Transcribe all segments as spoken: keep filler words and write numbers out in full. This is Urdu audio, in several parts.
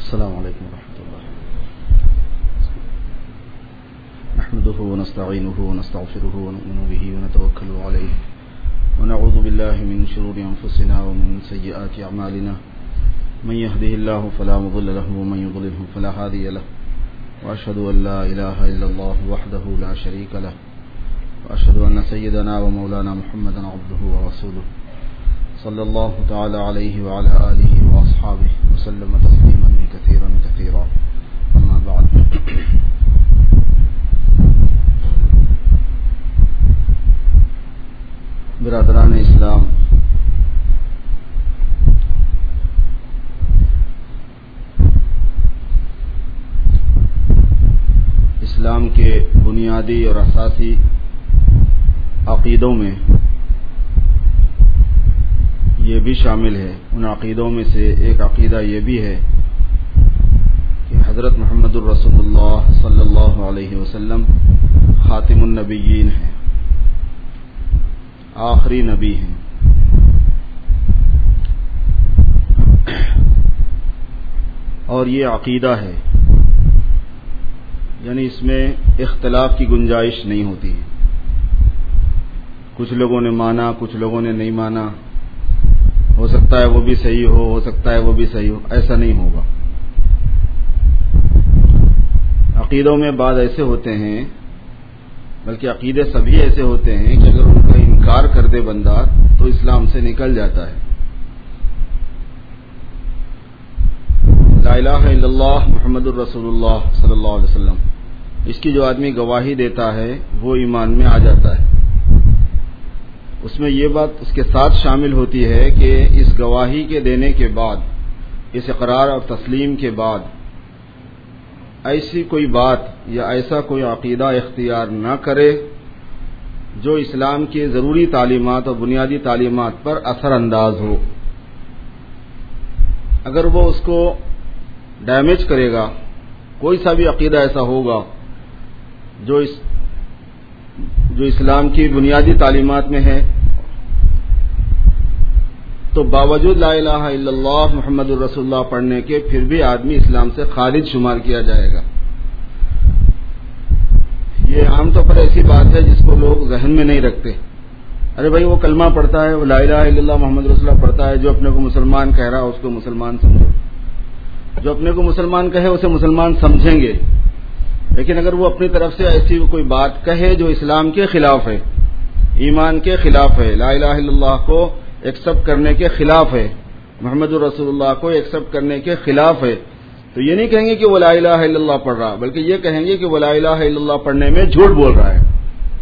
السلام علیکم ورحمۃ اللہ نحمده ونستعینه ونستغفره ونؤمن به ونتوکل علیه ونعوذ بالله من شرور انفسنا ومن سیئات اعمالنا من يهده الله فلا مضل له ومن يضلل فلا هادي له واشهد ان لا اله الا الله وحده لا شريك له واشهد ان سيدنا ومولانا محمدا عبده ورسوله صلی اللہ تعالی علیہ وعلى آلہ واصحابہ وسلم تسلیما کثیرا کثیرا اما بعد. برادران اسلام، اسلام کے بنیادی اور اساسی عقیدوں میں یہ بھی شامل ہے. ان عقیدوں میں سے ایک عقیدہ یہ بھی ہے کہ حضرت محمد الرسول اللہ صلی اللہ علیہ وسلم خاتم النبیین ہیں، آخری نبی ہیں. اور یہ عقیدہ ہے، یعنی اس میں اختلاف کی گنجائش نہیں ہوتی ہے. کچھ لوگوں نے مانا، کچھ لوگوں نے نہیں مانا، ہو سکتا ہے وہ بھی صحیح ہو ہو سکتا ہے وہ بھی صحیح ہو، ایسا نہیں ہوگا. عقیدوں میں بعض ایسے ہوتے ہیں، بلکہ عقیدے سبھی ایسے ہوتے ہیں کہ اگر ان کا انکار کر دے بندہ تو اسلام سے نکل جاتا ہے. لا الہ الا اللہ محمد الرسول اللہ صلی اللہ علیہ وسلم، اس کی جو آدمی گواہی دیتا ہے وہ ایمان میں آ جاتا ہے. اس میں یہ بات اس کے ساتھ شامل ہوتی ہے کہ اس گواہی کے دینے کے بعد، اس اقرار اور تسلیم کے بعد ایسی کوئی بات یا ایسا کوئی عقیدہ اختیار نہ کرے جو اسلام کے ضروری تعلیمات اور بنیادی تعلیمات پر اثر انداز ہو. اگر وہ اس کو ڈیمیج کرے گا، کوئی سا بھی عقیدہ ایسا ہوگا جو اس جو اسلام کی بنیادی تعلیمات میں ہے، تو باوجود لا الہ الا اللہ محمد الرسول اللہ پڑھنے کے پھر بھی آدمی اسلام سے خارج شمار کیا جائے گا. یہ عام طور پر ایسی بات ہے جس کو لوگ ذہن میں نہیں رکھتے. ارے بھائی وہ کلمہ پڑھتا ہے، وہ لا الہ الا اللہ محمد رسول اللہ پڑھتا ہے، جو اپنے کو مسلمان کہہ رہا ہے اس کو مسلمان سمجھو. جو اپنے کو مسلمان کہے اسے مسلمان سمجھیں گے، لیکن اگر وہ اپنی طرف سے ایسی کوئی بات کہے جو اسلام کے خلاف ہے، ایمان کے خلاف ہے، لا الہ الا اللہ کو ایکسپٹ کرنے کے خلاف ہے، محمد الرسول اللہ کو ایکسپٹ کرنے کے خلاف ہے، تو یہ نہیں کہیں گے کہ وہ لا الہ الا اللہ پڑھ رہا، بلکہ یہ کہیں گے کہ وہ لا الہ الا اللہ پڑھنے میں جھوٹ بول رہا ہے.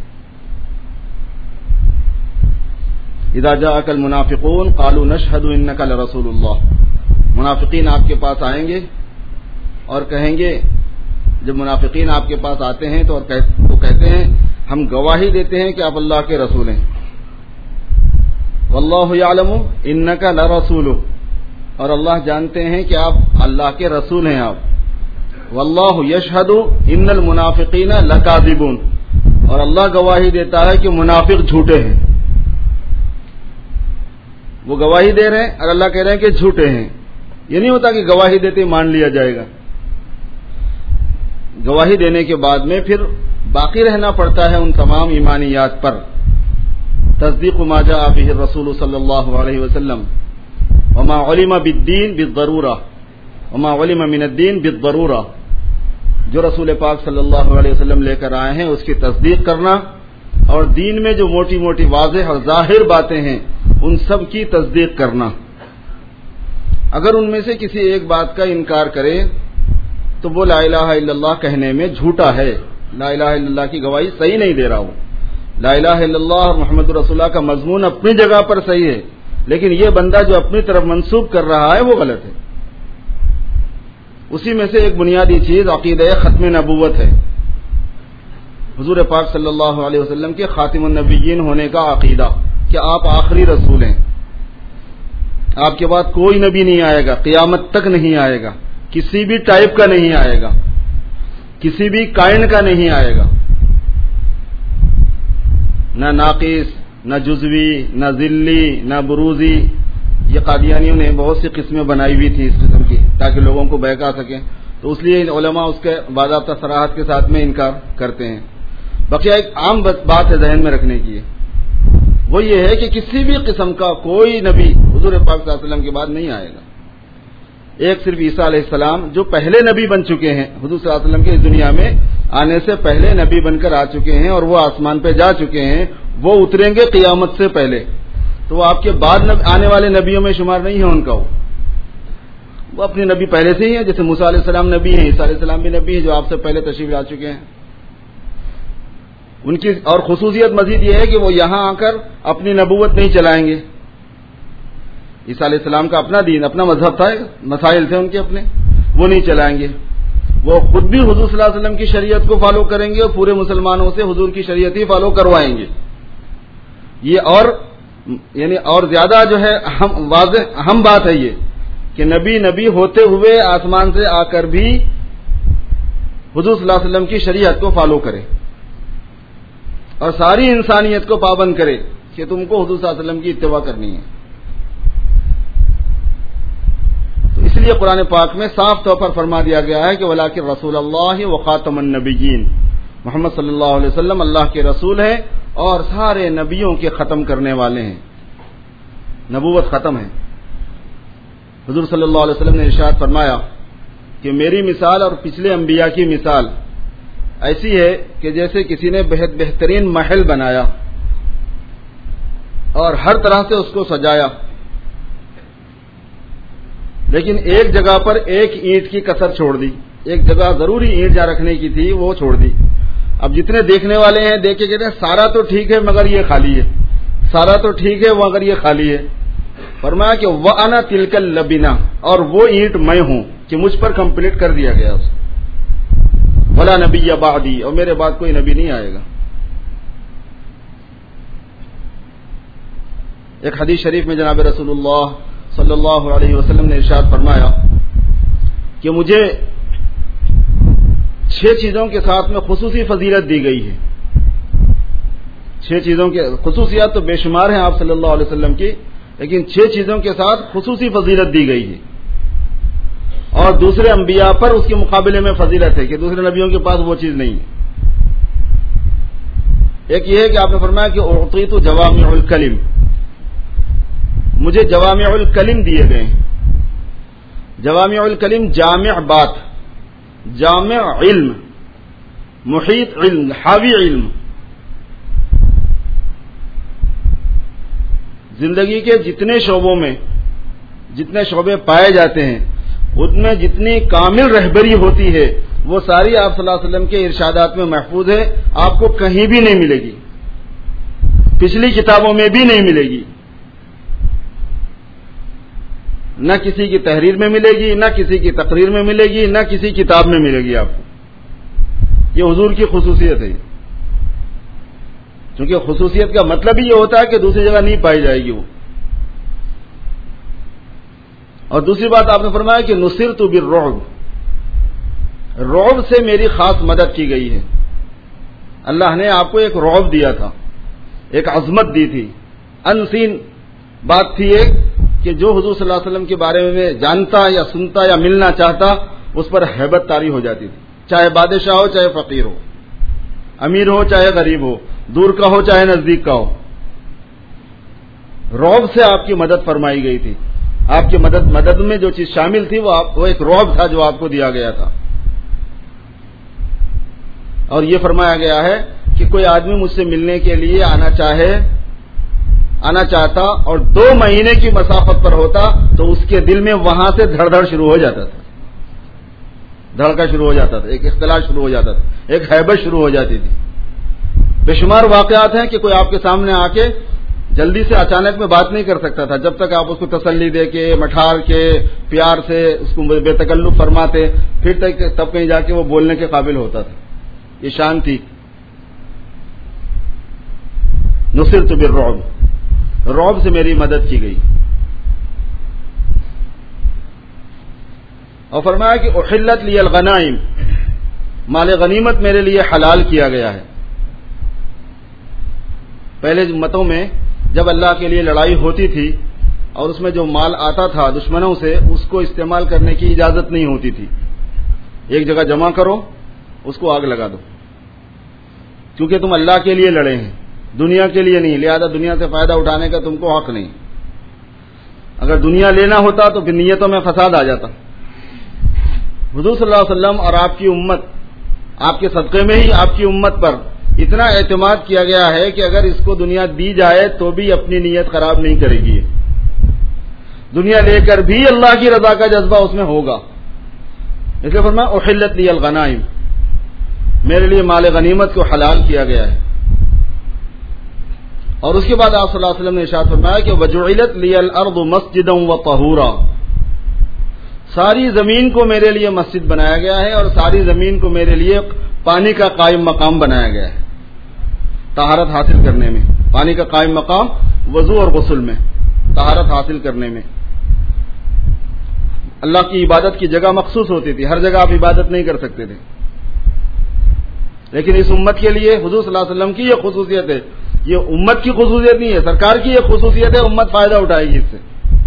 اذا جاءک المنافقون قالوا نشهد انک لرسول اللہ، منافقین آپ کے پاس آئیں گے اور کہیں گے، جب منافقین آپ کے پاس آتے ہیں تو وہ کہتے ہیں ہم گواہی دیتے ہیں کہ آپ اللہ کے رسول ہیں. واللہ یعلم انک لرسول، اور اللہ جانتے ہیں کہ آپ اللہ کے رسول ہیں. آپ واللہ یشہد ان المنافقین لکاذبون، اور اللہ گواہی دیتا ہے کہ منافق جھوٹے ہیں. وہ گواہی دے رہے ہیں اور اللہ کہہ رہے ہیں کہ جھوٹے ہیں. یہ نہیں ہوتا کہ گواہی دیتے مان لیا جائے گا. گواہی دینے کے بعد میں پھر باقی رہنا پڑتا ہے ان تمام ایمانیات پر. تصدیق ما جاء به الرسول صلی اللہ علیہ وسلم وما علم بالدین بالضرورہ وما علم من الدین بالضرورہ، جو رسول پاک صلی اللہ علیہ وسلم لے کر آئے ہیں اس کی تصدیق کرنا، اور دین میں جو موٹی موٹی واضح اور ظاہر باتیں ہیں ان سب کی تصدیق کرنا. اگر ان میں سے کسی ایک بات کا انکار کرے تو وہ لا الہ الا اللہ کہنے میں جھوٹا ہے، لا الہ الا اللہ کی گواہی صحیح نہیں دے رہا ہوں. لا الہ الا اللہ اور محمد رسول اللہ کا مضمون اپنی جگہ پر صحیح ہے، لیکن یہ بندہ جو اپنی طرف منسوب کر رہا ہے وہ غلط ہے. اسی میں سے ایک بنیادی چیز عقیدہ ختم نبوت ہے، حضور پاک صلی اللہ علیہ وسلم کے خاتم النبیین ہونے کا عقیدہ کہ آپ آخری رسول ہیں. آپ کے بعد کوئی نبی نہیں آئے گا، قیامت تک نہیں آئے گا، کسی بھی ٹائپ کا نہیں آئے گا، کسی بھی کائنڈ کا نہیں آئے گا، نہ ناقص، نہ جزوی، نہ ذلی، نہ بروزی. یہ قادیانیوں نے بہت سی قسمیں بنائی ہوئی تھی اس قسم کی. تاکہ لوگوں کو بہکا سکیں. تو اس لیے علماء اس کے باضابطہ صراحت کے ساتھ میں انکار کرتے ہیں. بقیہ ایک عام بات ہے ذہن میں رکھنے کی، وہ یہ ہے کہ کسی بھی قسم کا کوئی نبی حضور پاک صلی اللہ علیہ وسلم کے بعد نہیں آئے گا. ایک صرف عیسیٰ علیہ السلام جو پہلے نبی بن چکے ہیں، حضور صلی اللہ علیہ وسلم کے اس دنیا میں آنے سے پہلے نبی بن کر آ چکے ہیں اور وہ آسمان پہ جا چکے ہیں، وہ اتریں گے قیامت سے پہلے. تو وہ آپ کے بعد آنے والے نبیوں میں شمار نہیں ہے ان کا. وہ اپنے نبی پہلے سے ہی ہیں، جیسے موسیٰ علیہ السلام نبی ہیں، عیسیٰ علیہ السلام بھی نبی ہیں جو آپ سے پہلے تشریف لا چکے ہیں. ان کی اور خصوصیت مزید یہ ہے کہ وہ یہاں آ کر اپنی نبوت نہیں چلائیں گے. عیسیٰ علیہ السلام کا اپنا دین، اپنا مذہب تھا، مسائل تھے ان کے اپنے، وہ نہیں چلائیں گے. وہ خود بھی حضور صلی اللہ علیہ وسلم کی شریعت کو فالو کریں گے اور پورے مسلمانوں سے حضور کی شریعت ہی فالو کروائیں گے. یہ اور یعنی اور زیادہ جو ہے اہم واضح اہم بات ہے یہ کہ نبی نبی ہوتے ہوئے آسمان سے آ کر بھی حضور صلی اللہ علیہ وسلم کی شریعت کو فالو کرے اور ساری انسانیت کو پابند کرے کہ تم کو حضور صلی اللہ علیہ وسلم کی اتباع کرنی ہے. تو اس لیے قرآن پاک میں صاف طور پر فرما دیا گیا ہے کہ ولاکن رسول اللہ و خاتم النبیین، محمد صلی اللہ علیہ وسلم اللہ کے رسول ہیں اور سارے نبیوں کے ختم کرنے والے ہیں. نبوت ختم ہے. حضور صلی اللہ علیہ وسلم نے ارشاد فرمایا کہ میری مثال اور پچھلے انبیاء کی مثال ایسی ہے کہ جیسے کسی نے بہت بہترین محل بنایا اور ہر طرح سے اس کو سجایا، لیکن ایک جگہ پر ایک اینٹ کی کسر چھوڑ دی. ایک جگہ ضروری اینٹ جہاں رکھنے کی تھی وہ چھوڑ دی. اب جتنے دیکھنے والے ہیں دیکھ کے کہتے ہیں سارا تو ٹھیک ہے مگر یہ خالی ہے، سارا تو ٹھیک ہے مگر یہ خالی ہے. فرمایا کہ وَأَنَا تِلْكَ اللَّبِنَةُ، اور وہ اینٹ میں ہوں کہ مجھ پر کمپلیٹ کر دیا گیا اسے. وَلَا نَبِيَّ بَعْدِي، اور میرے بعد کوئی نبی نہیں آئے گا. ایک حدیث شریف میں جناب رسول اللہ صلی اللہ علیہ وسلم نے ارشاد فرمایا کہ مجھے چھ چیزوں کے ساتھ میں خصوصی فضیلت دی گئی ہے. چھ چیزوں کے خصوصیات تو بے شمار ہیں آپ صلی اللہ علیہ وسلم کی، لیکن چھ چیزوں کے ساتھ خصوصی فضیلت دی گئی ہے اور دوسرے انبیاء پر اس کے مقابلے میں فضیلت ہے کہ دوسرے نبیوں کے پاس وہ چیز نہیں ہے. ایک یہ ہے کہ آپ نے فرمایا کہ اعطیت جوامع الکلم، مجھے جوامع الکلم دیے گئے ہیں. جوامع الکلم جامع بات، جامع علم، محیط علم، حاوی علم. زندگی کے جتنے شعبوں میں جتنے شعبے پائے جاتے ہیں ان میں جتنی کامل رہبری ہوتی ہے وہ ساری آپ صلی اللہ علیہ وسلم کے ارشادات میں محفوظ ہے. آپ کو کہیں بھی نہیں ملے گی، پچھلی کتابوں میں بھی نہیں ملے گی، نہ کسی کی تحریر میں ملے گی، نہ کسی کی تقریر میں ملے گی، نہ کسی کتاب میں ملے گی آپ کو. یہ حضور کی خصوصیت ہے، کیونکہ خصوصیت کا مطلب ہی یہ ہوتا ہے کہ دوسری جگہ نہیں پائی جائے گی وہ. اور دوسری بات آپ نے فرمایا کہ نصرت بالرعب، رعب سے میری خاص مدد کی گئی ہے. اللہ نے آپ کو ایک رعب دیا تھا، ایک عظمت دی تھی. انسین بات تھی ایک کہ جو حضور صلی اللہ علیہ وسلم کے بارے میں جانتا یا سنتا یا ملنا چاہتا اس پر ہیبت طاری ہو جاتی تھی، چاہے بادشاہ ہو چاہے فقیر ہو، امیر ہو چاہے غریب ہو، دور کا ہو چاہے نزدیک کا ہو. رعب سے آپ کی مدد فرمائی گئی تھی. آپ کی مدد مدد میں جو چیز شامل تھی وہ آپ وہ ایک رعب تھا جو آپ کو دیا گیا تھا. اور یہ فرمایا گیا ہے کہ کوئی آدمی مجھ سے ملنے کے لیے آنا چاہے آنا چاہتا اور دو مہینے کی مسافت پر ہوتا تو اس کے دل میں وہاں سے دھڑ دھڑ شروع ہو جاتا تھا، دھڑکا شروع ہو جاتا تھا، ایک اختلاط شروع ہو جاتا تھا، ایک ہیبت شروع ہو جاتی تھی. بے شمار واقعات ہیں کہ کوئی آپ کے سامنے آ کے جلدی سے اچانک میں بات نہیں کر سکتا تھا، جب تک آپ اس کو تسلی دے کے مٹھار کے پیار سے اس کو بے تکلف فرماتے پھر تک تب کہیں جا کے وہ بولنے کے قابل ہوتا تھا. یہ شان تھی. نصرت بالرعب، رعب سے میری مدد کی گئی. اور فرمایا کہ احلت لی الغنائم، مال غنیمت میرے لیے حلال کیا گیا ہے. پہلے متوں میں جب اللہ کے لیے لڑائی ہوتی تھی اور اس میں جو مال آتا تھا دشمنوں سے اس کو استعمال کرنے کی اجازت نہیں ہوتی تھی. ایک جگہ جمع کرو, اس کو آگ لگا دو, کیونکہ تم اللہ کے لیے لڑے ہیں, دنیا کے لیے نہیں, لہذا دنیا سے فائدہ اٹھانے کا تم کو حق نہیں. اگر دنیا لینا ہوتا تو پھر نیتوں میں فساد آ جاتا. حضور صلی اللہ علیہ وسلم اور آپ کی امت, آپ کے صدقے میں ہی آپ کی امت پر اتنا اعتماد کیا گیا ہے کہ اگر اس کو دنیا دی جائے تو بھی اپنی نیت خراب نہیں کرے گی. دنیا لے کر بھی اللہ کی رضا کا جذبہ اس میں ہوگا. اس لیے فرمایا احلت لی الغنائم, میرے لیے مال غنیمت کو حلال کیا گیا ہے. اور اس کے بعد آپ صلی اللہ علیہ وسلم نے ارشاد فرمایا کہ وجعلت لی الارض مسجدا وطہورا, ساری زمین کو میرے لیے مسجد بنایا گیا ہے اور ساری زمین کو میرے لیے پانی کا قائم مقام بنایا گیا ہے. طہارت حاصل کرنے میں پانی کا قائم مقام, وضو اور غسل میں, طہارت حاصل کرنے میں. اللہ کی عبادت کی جگہ مخصوص ہوتی تھی, ہر جگہ آپ عبادت نہیں کر سکتے تھے. لیکن اس امت کے لیے حضور صلی اللہ علیہ وسلم کی یہ خصوصیت ہے, یہ امت کی خصوصیت نہیں ہے, سرکار کی یہ خصوصیت ہے, امت فائدہ اٹھائے گی اس سے.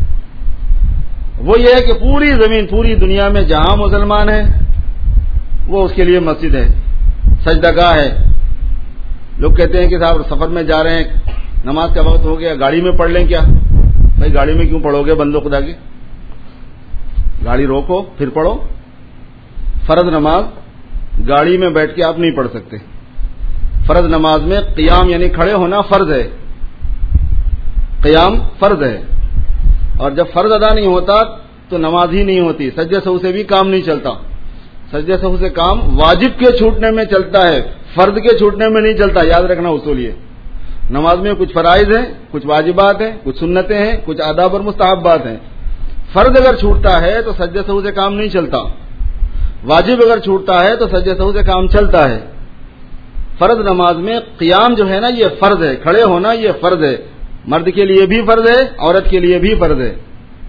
وہ یہ ہے کہ پوری زمین, پوری دنیا میں جہاں مسلمان ہیں وہ اس کے لیے مسجد ہے, سجدہ گاہ ہے. لوگ کہتے ہیں کہ صاحب سفر میں جا رہے ہیں, نماز کا وقت ہو گیا, گاڑی میں پڑھ لیں کیا؟ بھائی گاڑی میں کیوں پڑھو گے بندو خدا کی؟ گاڑی روکو پھر پڑھو. فرض نماز گاڑی میں بیٹھ کے آپ نہیں پڑھ سکتے. فرض نماز میں قیام یعنی کھڑے ہونا فرض ہے, قیام فرض ہے. اور جب فرض ادا نہیں ہوتا تو نماز ہی نہیں ہوتی. سجدہ سہو سے بھی کام نہیں چلتا. سجدہ سہو سے کام واجب کے چھوٹنے میں چلتا ہے, فرض کے چھوٹنے میں نہیں چلتا. یاد رکھنا اصول یہ. نماز میں کچھ فرائض ہیں, کچھ واجبات ہیں, کچھ سنتیں ہیں, کچھ آداب اور مستحبات ہیں. فرض اگر چھوٹتا ہے تو سجدہ سہو سے کام نہیں چلتا. واجب اگر چھوٹتا ہے تو سجدہ سہو سے کام چلتا ہے. فرض نماز میں قیام جو ہے نا یہ فرض ہے, کھڑے ہونا یہ فرض ہے. مرد کے لیے بھی فرض ہے, عورت کے لیے بھی فرض ہے.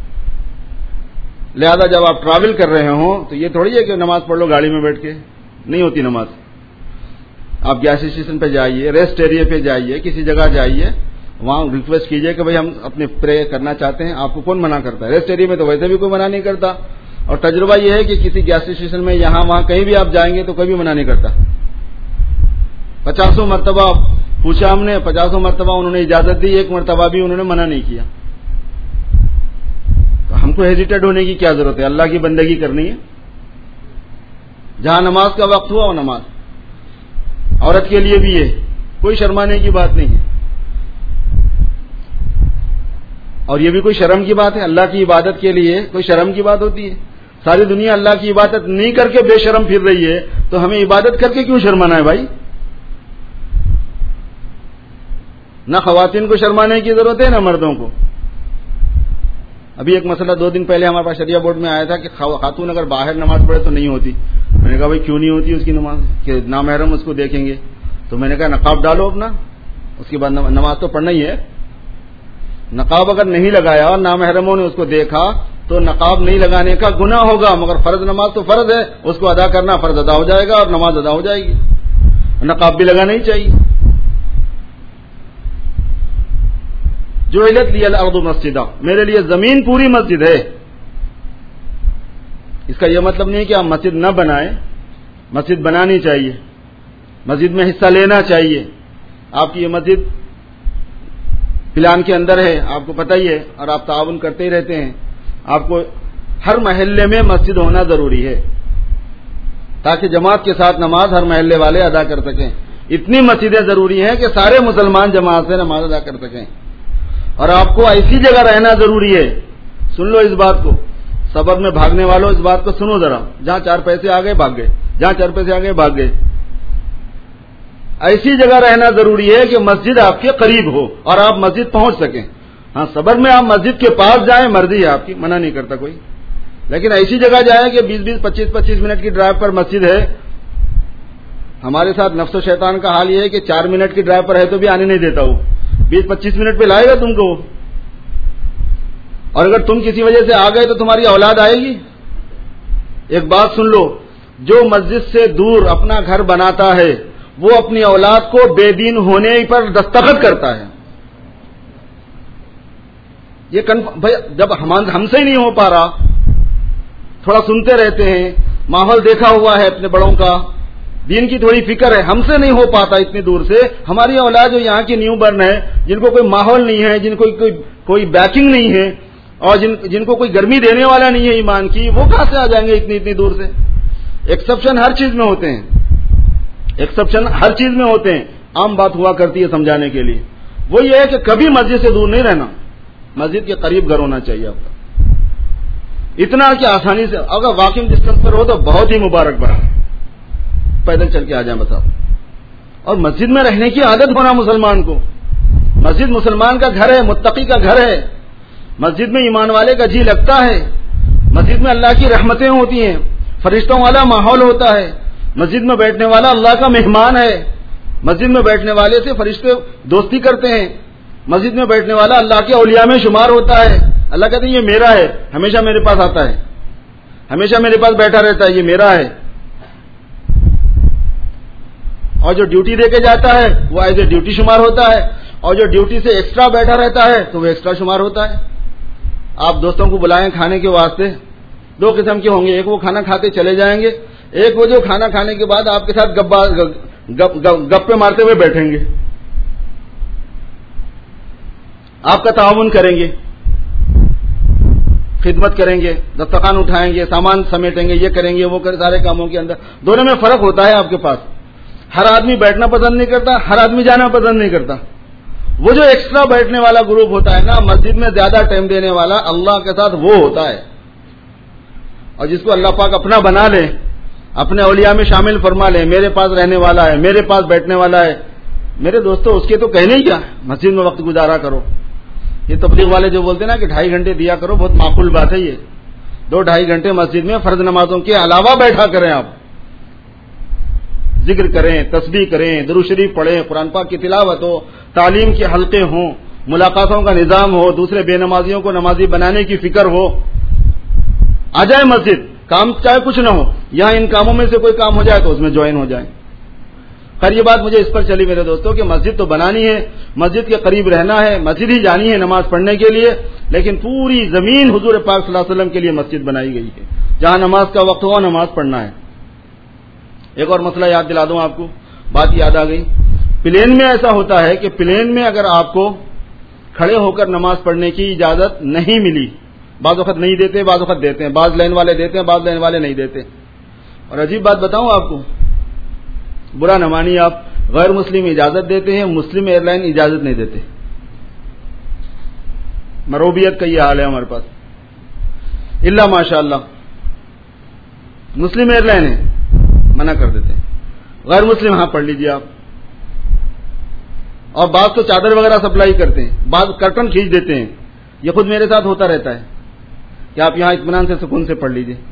لہذا جب آپ ٹریول کر رہے ہوں تو یہ تھوڑی ہے کہ نماز پڑھ لو گاڑی میں بیٹھ کے, نہیں ہوتی نماز. آپ گیس اسٹیشن پہ جائیے, ریسٹ ایریا پہ جائیے, کسی جگہ جائیے, وہاں ریکویسٹ کیجئے کہ بھائی ہم اپنے پرے کرنا چاہتے ہیں. آپ کو کون منع کرتا ہے؟ ریسٹ ایریا میں تو ویسے بھی کوئی منع نہیں کرتا. اور تجربہ یہ ہے کہ کسی گیس اسٹیشن میں یہاں وہاں کہیں بھی آپ جائیں گے تو کوئی بھی منع نہیں کرتا. پچاسوں مرتبہ پوچھا ہم نے, پچاسوں مرتبہ انہوں نے اجازت دی, ایک مرتبہ بھی انہوں نے منع نہیں کیا. تو ہم کو ہیزیٹیٹ ہونے کی کیا ضرورت ہے؟ اللہ کی بندگی کرنی ہے. جہاں نماز کا وقت ہوا وہ نماز. عورت کے لیے بھی ہے, کوئی شرمانے کی بات نہیں ہے. اور یہ بھی کوئی شرم کی بات ہے؟ اللہ کی عبادت کے لیے کوئی شرم کی بات ہوتی ہے؟ ساری دنیا اللہ کی عبادت نہیں کر کے بے شرم پھر رہی ہے, تو ہمیں عبادت کر کے کیوں شرمانا ہے بھائی؟ نہ خواتین کو شرمانے کی ضرورت ہے نہ مردوں کو. ابھی ایک مسئلہ دو دن پہلے ہمارے پاس شریعہ بورڈ میں آیا تھا کہ خاتون اگر باہر نماز پڑھے تو نہیں ہوتی. میں نے کہا بھائی کیوں نہیں ہوتی اس کی نماز؟ کہ نامحرم اس کو دیکھیں گے. تو میں نے کہا نقاب ڈالو اپنا, اس کے بعد نماز تو پڑھنا ہی ہے. نقاب اگر نہیں لگایا اور نامحرموں نے اس کو دیکھا تو نقاب نہیں لگانے کا گناہ ہوگا, مگر فرض نماز تو فرض ہے, اس کو ادا کرنا فرض ادا ہو جائے گا اور نماز ادا ہو جائے گی. نقاب بھی لگانا ہی چاہیے. جعلت لی الارض مسجدا, میرے لیے زمین پوری مسجد ہے. اس کا یہ مطلب نہیں کہ آپ مسجد نہ بنائیں, مسجد بنانی چاہیے, مسجد میں حصہ لینا چاہیے. آپ کی یہ مسجد پلان کے اندر ہے, آپ کو پتہ ہی ہے, اور آپ تعاون کرتے ہی رہتے ہیں. آپ کو ہر محلے میں مسجد ہونا ضروری ہے تاکہ جماعت کے ساتھ نماز ہر محلے والے ادا کر سکیں. اتنی مسجدیں ضروری ہیں کہ سارے مسلمان جماعت سے نماز ادا کر سکیں. اور آپ کو ایسی جگہ رہنا ضروری ہے. سن لو اس بات کو, سبب میں بھاگنے والوں اس بات کو سنو ذرا. جہاں چار پیسے آ گئے بھاگ گئے, جہاں چار پیسے آ گئے بھاگ گئے. ایسی جگہ رہنا ضروری ہے کہ مسجد آپ کے قریب ہو اور آپ مسجد پہنچ سکیں. ہاں صبر میں آپ مسجد کے پاس جائیں, مرضی ہے آپ کی, منع نہیں کرتا کوئی. لیکن ایسی جگہ جائیں کہ بیس بیس پچیس پچیس منٹ کی ڈرائیو پر مسجد ہے. ہمارے ساتھ نفس و شیطان کا حال یہ ہے کہ چار منٹ کی ڈرائیو پر ہے تو بھی آنے نہیں دیتا وہ, بیس پچیس منٹ پہ لائے گا تم کو. اور اگر تم کسی وجہ سے آ گئے تو تمہاری اولاد آئے گی. ایک بات سن لو, جو مسجد سے دور اپنا گھر بناتا ہے وہ اپنی اولاد کو بے دین ہونے پر دستخط کرتا ہے. یہ بھائی جب ہم سے ہی نہیں ہو پا رہا، تھوڑا سنتے رہتے ہیں، ماحول دیکھا ہوا ہے اپنے بڑوں کا، دین کی تھوڑی فکر ہے، ہم سے نہیں ہو پاتا اتنی دور سے، ہماری اولاد جو یہاں کی نیو برن ہے، جن کو کوئی ماحول نہیں ہے، جن کو کوئی کوئی بیکنگ نہیں ہے، اور جن جن کو کوئی گرمی دینے والا نہیں ہے ایمان کی، وہ کہاں سے آ جائیں گے اتنی اتنی دور سے؟ ایکسپشن ہر چیز میں ہوتے ہیں، ایکسپشن ہر چیز میں ہوتے ہیں، عام بات ہوا کرتی ہے سمجھانے کے لیے۔ وہ یہ ہے کہ کبھی مسجد سے دور نہیں رہنا، مسجد کے قریب گھر ہونا چاہیے آپ کا، اتنا کہ آسانی سے اگر واکنگ ڈسٹینس پر ہو تو بہت ہی مبارک بات، پیدل چل کے آ جائیں بس آپ۔ اور مسجد میں رہنے کی عادت ہونا مسلمان کو، مسجد مسلمان کا گھر ہے، متقی کا گھر ہے، مسجد میں ایمان والے کا جی لگتا ہے، مسجد میں اللہ کی رحمتیں ہوتی ہیں، فرشتوں والا ماحول ہوتا ہے، مسجد میں بیٹھنے والا اللہ کا مہمان ہے، مسجد میں بیٹھنے والے سے فرشتے دوستی کرتے ہیں، مسجد میں بیٹھنے والا اللہ کے اولیاء میں شمار ہوتا ہے، اللہ کہتے ہیں یہ میرا ہے، ہمیشہ میرے پاس آتا ہے، ہمیشہ میرے پاس بیٹھا رہتا ہے، یہ میرا ہے۔ اور جو ڈیوٹی دے کے جاتا ہے وہ ایز اے ڈیوٹی شمار ہوتا ہے، اور جو ڈیوٹی سے ایکسٹرا بیٹھا رہتا ہے تو وہ ایکسٹرا شمار ہوتا ہے۔ آپ دوستوں کو بلائیں کھانے کے واسطے، دو قسم کے ہوں گے، ایک وہ کھانا کھاتے چلے جائیں گے، ایک وہ جو کھانا کھانے کے بعد آپ کے ساتھ گپے مارتے ہوئے بیٹھیں گے، آپ کا تعاون کریں گے، خدمت کریں گے، دسترخوان اٹھائیں گے، سامان سمیٹیں گے، یہ کریں گے وہ کریں، سارے کاموں کے اندر دونوں میں فرق ہوتا ہے آپ کے پاس۔ ہر آدمی بیٹھنا پسند نہیں کرتا، ہر آدمی جانا پسند نہیں کرتا۔ وہ جو ایکسٹرا بیٹھنے والا گروپ ہوتا ہے نا، مسجد میں زیادہ ٹائم دینے والا اللہ کے ساتھ وہ ہوتا ہے، اور جس کو اللہ پاک اپنا بنا لے، اپنے اولیاء میں شامل فرما لے، میرے پاس رہنے والا ہے، میرے پاس بیٹھنے والا ہے، میرے دوستو اس کے تو کہنے ہی کیا، مسجد میں وقت گزارا کرو۔ یہ تبلیغ والے جو بولتے ہیں نا کہ ڈھائی گھنٹے دیا کرو، بہت معقول بات ہے، یہ دو ڈھائی گھنٹے مسجد میں فرض نمازوں کے علاوہ بیٹھا کریں، آپ ذکر کریں، تسبیح کریں، درود شریف پڑھیں، قرآن پاک کی تلاوت ہو، تعلیم کے حلقے ہوں، ملاقاتوں کا نظام ہو، دوسرے بے نمازیوں کو نمازی بنانے کی فکر ہو، آ جائیں مسجد، کام چاہے کچھ نہ ہو، یہاں ان کاموں میں سے کوئی کام ہو جائے تو اس میں جوائن ہو جائیں۔ خیر یہ بات مجھے اس پر چلی میرے دوستوں کہ مسجد تو بنانی ہے، مسجد کے قریب رہنا ہے، مسجد ہی جانی ہے نماز پڑھنے کے لیے، لیکن پوری زمین حضور پاک صلی اللہ علیہ وسلم کے لیے مسجد بنائی گئی ہے، جہاں نماز کا وقت ہو نماز پڑھنا ہے۔ ایک اور مسئلہ یاد دلا دوں آپ کو، بات یاد آ گئی، پلین میں ایسا ہوتا ہے کہ پلین میں اگر آپ کو کھڑے ہو کر نماز پڑھنے کی اجازت نہیں ملی، بعض وقت نہیں دیتے، بعض وقت دیتے ہیں، بعض لائن والے دیتے ہیں، بعض لائن والے نہیں دیتے۔ اور عجیب بات بتاؤں آپ کو، برا نہ مانی آپ، غیر مسلم اجازت دیتے ہیں، مسلم ایئر لائن اجازت نہیں دیتے۔ مروبیت کا یہ حال ہے ہمارے پاس، اللہ ماشاء اللہ، مسلم ایئر لائن ہے منع کر دیتے ہیں، غیر مسلم ہاں پڑھ لیجیے آپ۔ اور بعض تو چادر وغیرہ سپلائی کرتے ہیں، بعض کرٹن کھینچ دیتے ہیں، یہ خود میرے ساتھ ہوتا رہتا ہے کہ آپ یہاں اطمینان سے سکون سے پڑھ لیجیے۔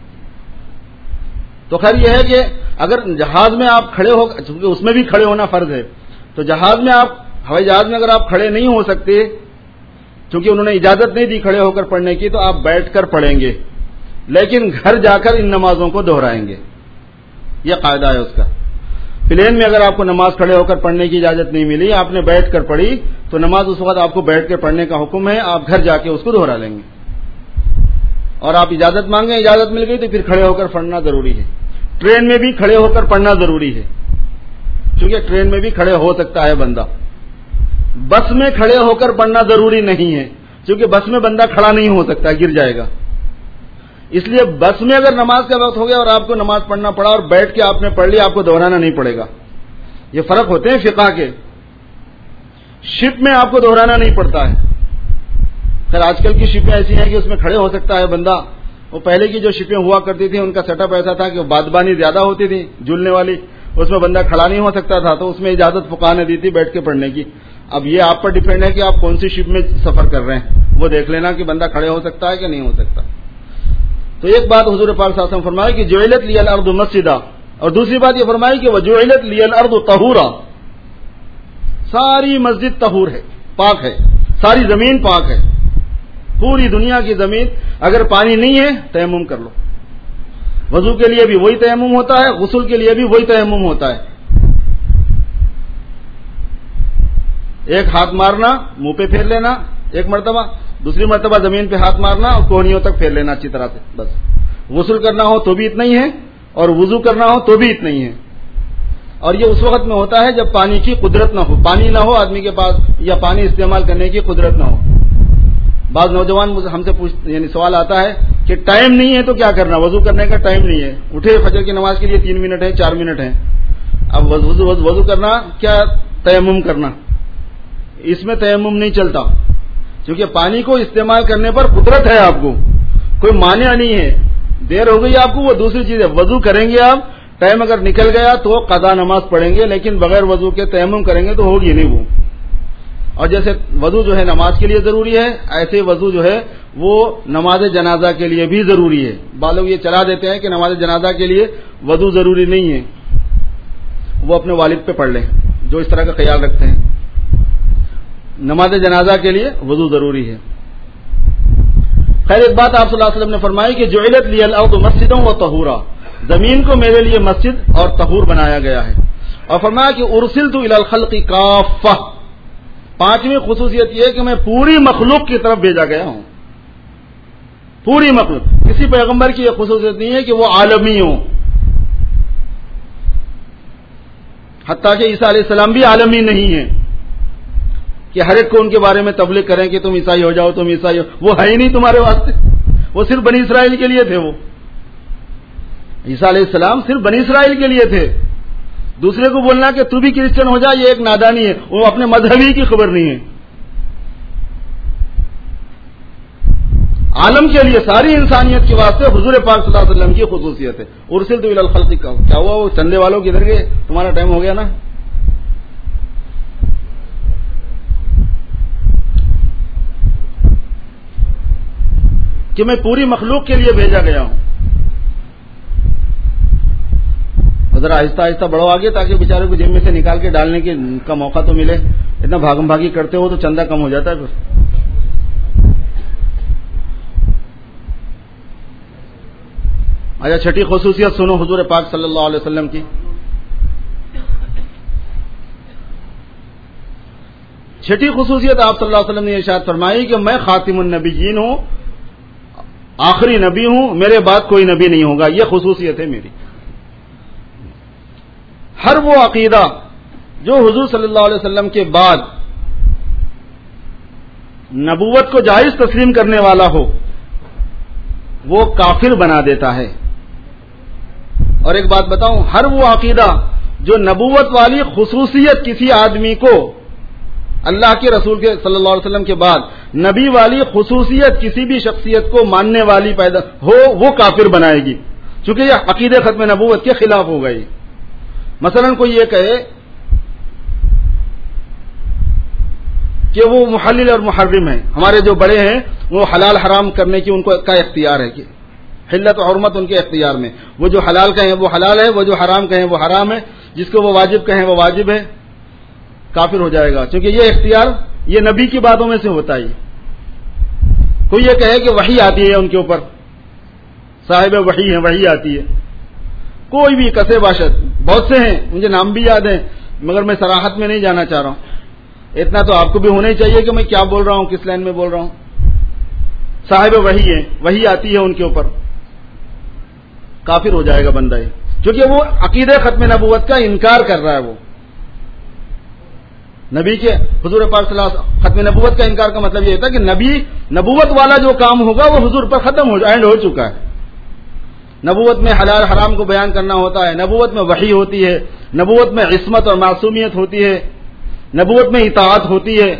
تو خیر یہ ہے کہ اگر جہاز میں آپ کھڑے ہو، چونکہ اس میں بھی کھڑے ہونا فرض ہے، تو جہاز میں آپ، ہوائی جہاز میں اگر آپ کھڑے نہیں ہو سکتے، چونکہ انہوں نے اجازت نہیں دی کھڑے ہو کر پڑھنے کی، تو آپ بیٹھ کر پڑھیں گے، لیکن گھر جا کر ان نمازوں کو دہرائیں گے، یہ قاعدہ ہے اس کا۔ پلین میں اگر آپ کو نماز کھڑے ہو کر پڑھنے کی اجازت نہیں ملی، آپ نے بیٹھ کر پڑھی، تو نماز اس وقت آپ کو بیٹھ کر پڑھنے کا حکم ہے، آپ گھر جا کے اس کو دہرا لیں گے۔ اور آپ اجازت مانگیں، اجازت مل گئی تو پھر کھڑے ہو کر پڑھنا ضروری ہے۔ ٹرین میں بھی کھڑے ہو کر پڑھنا ضروری ہے، کیونکہ ٹرین میں بھی کھڑے ہو سکتا ہے بندہ۔ بس میں کھڑے ہو کر پڑھنا ضروری نہیں ہے، کیونکہ بس میں بندہ کھڑا نہیں ہو سکتا، گر جائے گا۔ اس لیے بس میں اگر نماز کا وقت ہو گیا اور آپ کو نماز پڑھنا پڑا اور بیٹھ کے آپ نے پڑھ لی، آپ کو دہرانا نہیں پڑے گا۔ یہ فرق ہوتے ہیں فقہ کے۔ شپ میں آپ کو دہرانا نہیں پڑتا ہے۔ خیر آج کل کی شپیں ایسی ہیں کہ اس میں کھڑے ہو سکتا ہے بندہ۔ وہ پہلے کی جو شپیں ہوا کرتی تھیں ان کا سیٹ اپ ایسا تھا کہ بادبانی زیادہ ہوتی تھی جھولنے والی، اس میں بندہ کھڑا نہیں ہو سکتا تھا، تو اس میں اجازت فقہا نے دی تھی بیٹھ کے پڑھنے کی۔ اب یہ آپ پر ڈیپینڈ ہے کہ آپ کون سی شپ میں سفر کر رہے ہیں، وہ دیکھ لینا کہ بندہ کھڑے ہو سکتا ہے کہ نہیں ہو سکتا۔ تو ایک بات حضور پاک صلی اللہ علیہ وسلم فرمائی کہ جعلت لی الارض مسجدا، اور دوسری بات یہ فرمائی کہ وجعلت لی الارض طہورا، ساری مسجد طہور ہے، پاک ہے، ساری زمین پاک ہے، پوری دنیا کی زمین۔ اگر پانی نہیں ہے تیمم کر لو، وضو کے لیے بھی وہی تیمم ہوتا ہے، غسل کے لیے بھی وہی تیمم ہوتا ہے۔ ایک ہاتھ مارنا، منہ پہ پھیر لینا ایک مرتبہ، دوسری مرتبہ زمین پہ ہاتھ مارنا اور کوہنیوں تک پھیر لینا اچھی طرح سے، بس. غسل کرنا ہو تو بھی اتنا ہی ہے، اور وضو کرنا ہو تو بھی اتنا ہی ہے. اور یہ اس وقت میں ہوتا ہے جب پانی کی قدرت نہ ہو، پانی نہ ہو آدمی کے پاس، یا پانی استعمال کرنے کی قدرت نہ ہو. بعض نوجوان ہم سے پوچھ یعنی سوال آتا ہے کہ ٹائم نہیں ہے تو کیا کرنا، وضو کرنے کا ٹائم نہیں ہے، اٹھے فجر کی نماز کے لیے تین منٹ ہے، چار منٹ ہے، اب وضو وضو کرنا کیا تیمم کرنا، اس میں تیمم نہیں چلتا، کیونکہ پانی کو استعمال کرنے پر قدرت ہے، آپ کو کوئی مانع نہیں ہے. دیر ہو گئی آپ کو وہ دوسری چیز ہے، وضو کریں گے آپ، ٹائم اگر نکل گیا تو قضا نماز پڑھیں گے، لیکن بغیر وضو کے تیمم کریں گے تو ہوگی نہیں وہ. اور جیسے وضو جو ہے نماز کے لیے ضروری ہے، ایسے وضو جو ہے وہ نماز جنازہ کے لیے بھی ضروری ہے. بعض لوگ یہ چلا دیتے ہیں کہ نماز جنازہ کے لیے وضو ضروری نہیں ہے، وہ اپنے والد پہ پڑھ لیں جو اس طرح کا خیال رکھتے ہیں. نماز جنازہ کے لیے وضو ضروری ہے. خیر ایک بات آپ صلی اللہ علیہ وسلم نے فرمائی کہ جعلت لی الارض مسجدا و طہورا، زمین کو میرے لیے مسجد اور طہور بنایا گیا ہے. اور فرمایا کہ ارسلت الی الخلق کافہ، پانچویں خصوصیت یہ ہے کہ میں پوری مخلوق کی طرف بھیجا گیا ہوں. پوری مخلوق، کسی پیغمبر کی یہ خصوصیت نہیں ہے کہ وہ عالمی ہوں، حتیٰ کہ عیسیٰ علیہ السلام بھی عالمی نہیں ہیں کہ ہر ایک کو ان کے بارے میں تبلیغ کریں کہ تم عیسائی ہو جاؤ، تم عیسائی ہو. وہ ہے ہی نہیں تمہارے واسطے، وہ صرف بنی اسرائیل کے لیے تھے. وہ عیسیٰ علیہ السلام صرف بنی اسرائیل کے لیے تھے. دوسرے کو بولنا کہ تو بھی کرسچن ہو جا، یہ ایک نادانی ہے، وہ اپنے مذہبی کی خبر نہیں ہے. عالم کے لیے، ساری انسانیت کے واسطے حضور پاک صلی اللہ علیہ وسلم کی خصوصیت ہے. ارسلت الی الخلق کا کیا ہوا، وہ چندے والوں کدھر گئے، تمہارا ٹائم ہو گیا نا. کہ میں پوری مخلوق کے لیے بھیجا گیا ہوں. ذرا آہستہ آہستہ بڑھو آگے تاکہ بیچارے کو جیب میں سے نکال کے ڈالنے کی کا موقع تو ملے. اتنا بھاگم بھاگی کرتے ہو تو چندہ کم ہو جاتا ہے پھر. اچھا چھٹی خصوصیت سنو حضور پاک صلی اللہ علیہ وسلم کی. چھٹی خصوصیت آپ صلی اللہ علیہ وسلم نے ارشاد فرمائی کہ میں خاتم النبیین ہوں، آخری نبی ہوں، میرے بعد کوئی نبی نہیں ہوگا. یہ خصوصیت ہے میری. ہر وہ عقیدہ جو حضور صلی اللہ علیہ وسلم کے بعد نبوت کو جائز تسلیم کرنے والا ہو وہ کافر بنا دیتا ہے. اور ایک بات بتاؤں، ہر وہ عقیدہ جو نبوت والی خصوصیت کسی آدمی کو، اللہ کے رسول کے صلی اللہ علیہ وسلم کے بعد نبی والی خصوصیت کسی بھی شخصیت کو ماننے والی پیدا ہو، وہ کافر بنائے گی، چونکہ یہ عقیدہ ختم نبوت کے خلاف ہو گئی. مثلا کوئی یہ کہے کہ وہ محلل اور محرم ہیں، ہمارے جو بڑے ہیں وہ حلال حرام کرنے کی ان کو کا اختیار ہے کہ حلت و حرمت ان کے اختیار میں، وہ جو حلال کہیں وہ حلال ہے، وہ جو حرام کہیں وہ حرام ہے، جس کو وہ واجب کہیں وہ واجب ہے. کافر ہو جائے گا، کیونکہ یہ اختیار یہ نبی کی باتوں میں سے ہوتا ہے. کوئی یہ کہے کہ وحی آتی ہے ان کے اوپر، صاحب وحی ہیں، وحی آتی ہے، کوئی بھی کسے باشد، بہت سے ہیں، مجھے نام بھی یاد ہیں مگر میں صراحت میں نہیں جانا چاہ رہا ہوں. اتنا تو آپ کو بھی ہونا ہی چاہیے کہ میں کیا بول رہا ہوں، کس لائن میں بول رہا ہوں. صاحب وحی ہیں، وحی آتی ہے ان کے اوپر، کافر ہو جائے گا بندہ، کیونکہ وہ عقیدہ ختم نبوت کا انکار کر رہا ہے. وہ نبی کے حضور پاک صلی اللہ علیہ وسلم ختم نبوت کا انکار کا مطلب یہ ہوتا ہے کہ نبی نبوت والا جو کام ہوگا وہ حضور پر ختم ہو اینڈ ہو چکا ہے. نبوت میں حلال حرام کو بیان کرنا ہوتا ہے، نبوت میں وحی ہوتی ہے، نبوت میں عصمت اور معصومیت ہوتی ہے، نبوت میں اطاعت ہوتی ہے.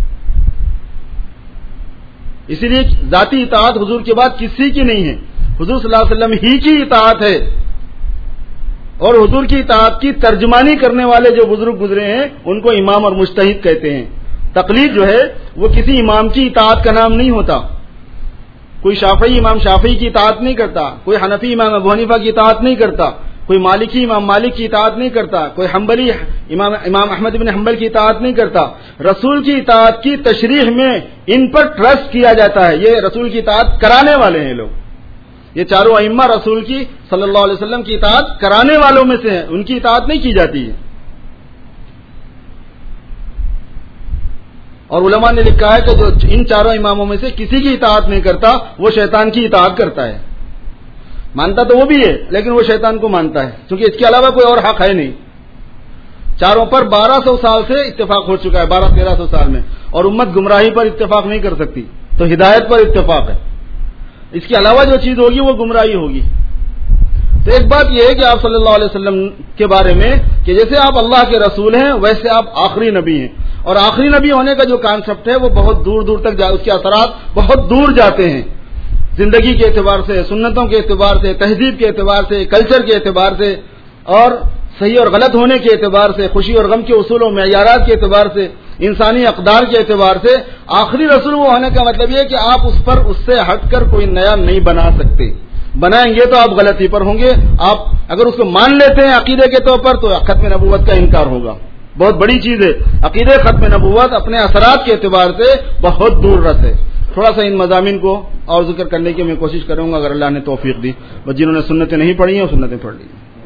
اسی لیے ذاتی اطاعت حضور کے بعد کسی کی نہیں ہے، حضور صلی اللہ علیہ وسلم ہی کی اطاعت ہے. اور حضور کی اطاعت کی ترجمانی کرنے والے جو بزرگ گزرے ہیں ان کو امام اور مجتہد کہتے ہیں. تقلید جو ہے وہ کسی امام کی اطاعت کا نام نہیں ہوتا. کوئی شافعی امام شافعی کی اطاعت نہیں کرتا، کوئی حنفی امام ابو حنیفہ کی اطاعت نہیں کرتا، کوئی مالکی امام مالک کی اطاعت نہیں کرتا، کوئی حنبلی امام امام احمد بن حنبل کی اطاعت نہیں کرتا. رسول کی اطاعت کی تشریح میں ان پر ٹرسٹ کیا جاتا ہے، یہ رسول کی اطاعت کرانے والے ہیں لوگ. یہ چاروں ائمہ رسول کی صلی اللہ علیہ وسلم کی اطاعت کرانے والوں میں سے ہیں، ان کی اطاعت نہیں کی جاتی ہے. اور علماء نے لکھا ہے کہ جو ان چاروں اماموں میں سے کسی کی اطاعت نہیں کرتا وہ شیطان کی اطاعت کرتا ہے. مانتا تو وہ بھی ہے لیکن وہ شیطان کو مانتا ہے کیونکہ اس کے علاوہ کوئی اور حق ہے نہیں. چاروں پر بارہ سو سال سے اتفاق ہو چکا ہے، بارہ تیرہ سو سال میں، اور امت گمراہی پر اتفاق نہیں کر سکتی، تو ہدایت پر اتفاق ہے. اس کے علاوہ جو چیز ہوگی وہ گمراہی ہوگی. تو ایک بات یہ ہے کہ آپ صلی اللہ علیہ وسلم کے بارے میں کہ جیسے آپ اللہ کے رسول ہیں ویسے آپ آخری نبی ہیں، اور آخری نبی ہونے کا جو کانسیپٹ ہے وہ بہت دور دور تک جا، اس کے اثرات بہت دور جاتے ہیں، زندگی کے اعتبار سے، سنتوں کے اعتبار سے، تہذیب کے اعتبار سے، کلچر کے اعتبار سے، اور صحیح اور غلط ہونے کے اعتبار سے، خوشی اور غم کے اصول و معیارات کے اعتبار سے، انسانی اقدار کے اعتبار سے. آخری رسول وہ ہونے کا مطلب یہ ہے کہ آپ اس پر اس سے ہٹ کر کوئی نیا نہیں بنا سکتے. بنائیں گے تو آپ غلطی پر ہوں گے. آپ اگر اس کو مان لیتے ہیں عقیدے کے طور پر تو ختم نبوت کا انکار ہوگا. بہت بڑی چیز ہے عقیدے ختم نبوت، اپنے اثرات کے اعتبار سے بہت دور رس ہے. تھوڑا سا ان مضامین کو اور ذکر کرنے کی میں کوشش کروں گا اگر اللہ نے توفیق دی. بس جنہوں نے سنتیں نہیں پڑھی ہیں وہ سنتیں پڑھ لی.